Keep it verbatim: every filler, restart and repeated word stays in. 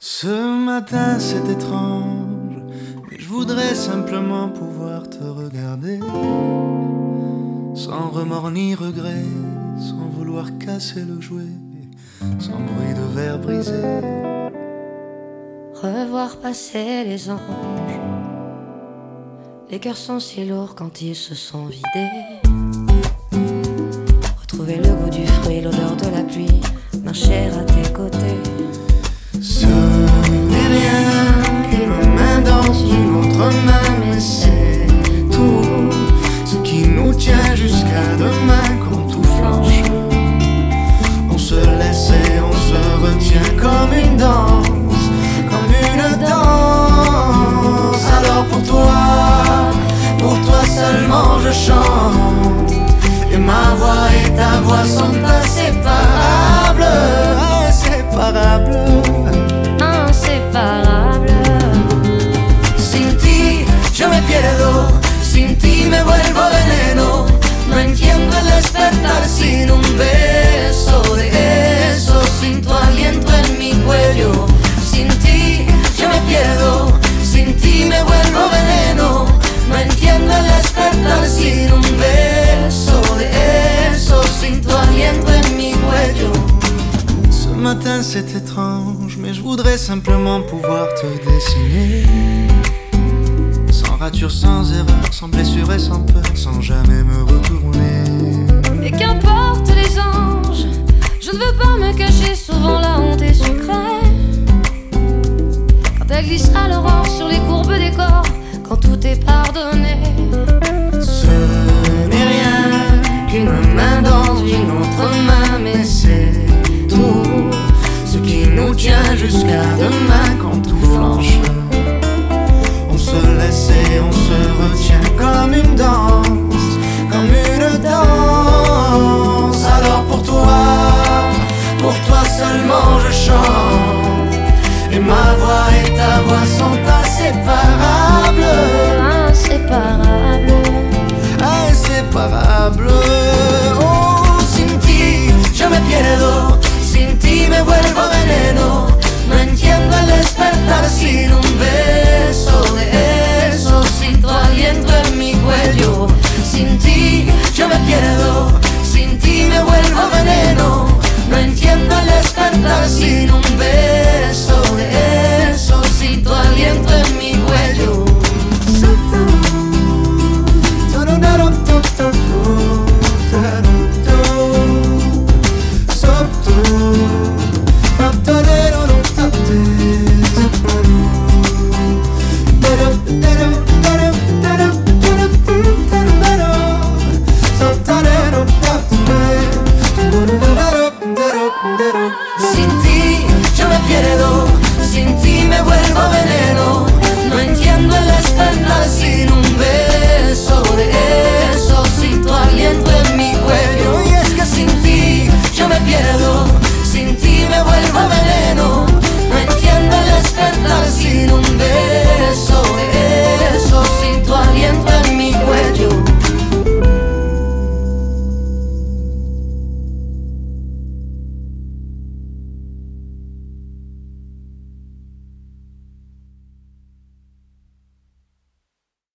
Ce matin c'est étrange, mais je voudrais simplement pouvoir te regarder, sans remords ni regret, sans vouloir casser le jouet, sans bruit de verre brisé. Revoir passer les anges, les cœurs sont si lourds quand ils se sont vidés. Retrouver le goût du fruit, l'odeur de la pluie, marcher à tes côtés. Ce n'est rien qu'une main dans une autre main, mais c'est tout ce qui nous tient jusqu'à demain quand tout flanche. On se laisse et on se retient comme une danse, comme une danse. Alors pour toi, pour toi seulement je chante, et ma voix et ta voix sont inséparables, inséparables. Yo me pierdo, sin ti me vuelvo veneno. No entiendo el despertar sin un beso de eso, sin tu aliento en mi cuello. Sin ti yo me pierdo, sin ti me vuelvo veneno. No entiendo el despertar sin un beso de eso, sin tu aliento en mi cuello. Ce matin c'est étrange, mais je voudrais simplement pouvoir te dessiner, sans rature, sans erreur, sans blessure et sans peur, sans jamais me retourner. Et qu'importe les anges, je ne veux pas me cacher, souvent la honte est sucrée. Quand elle glissera l'aurore sur les courbes des corps, quand tout est pardonné. Ce n'est rien qu'une main dans une autre main, mais c'est tout ce qui nous tient jusqu'à demain quand tout flanche. On se laisse et on se retient comme une danse, comme une danse. Alors pour toi, pour toi seulement je chante,